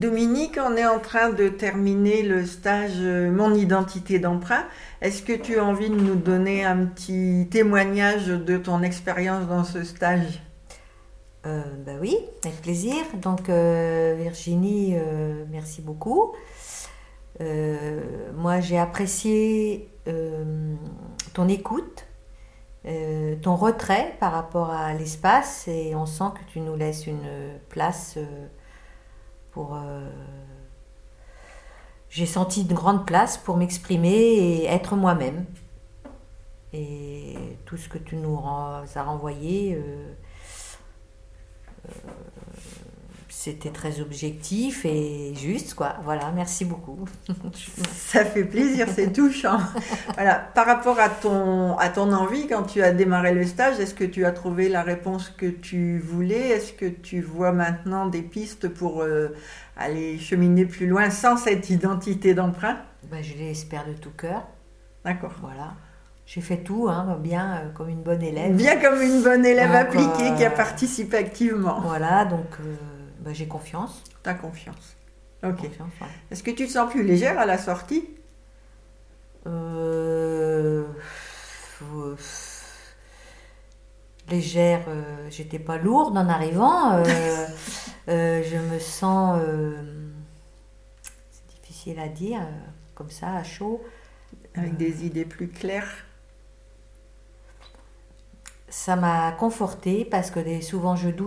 Dominique, on est en train de terminer le stage Mon identité d'emprunt. Est-ce que tu as envie de nous donner un petit témoignage de ton expérience dans ce stage? Bah oui, avec plaisir. Donc Virginie, merci beaucoup. Moi j'ai apprécié ton écoute, ton retrait par rapport à l'espace et on sent que tu nous laisses une place pour... j'ai senti une grande place pour m'exprimer et être moi-même. Et tout ce que tu nous as renvoyé, c'était très objectif et juste, quoi. Voilà, merci beaucoup. Ça fait plaisir, c'est touchant. Voilà. Par rapport à ton envie, quand tu as démarré le stage, est-ce que tu as trouvé la réponse que tu voulais? Est-ce que tu vois maintenant des pistes pour aller cheminer plus loin sans cette identité d'emprunt? Ben, je l'espère de tout cœur. D'accord. Voilà. J'ai fait tout, hein, bien comme une bonne élève. Bien comme une bonne élève Donc, appliquée qui a participé activement. voilà, donc ben, j'ai confiance. T'as confiance. Ok. Confiance, ouais. Est-ce que tu te sens plus légère à la sortie? Euh, Légère, j'étais pas lourde en arrivant. Je me sens, c'est difficile à dire, comme ça, à chaud. Avec des idées plus claires? Ça m'a confortée parce que souvent je doute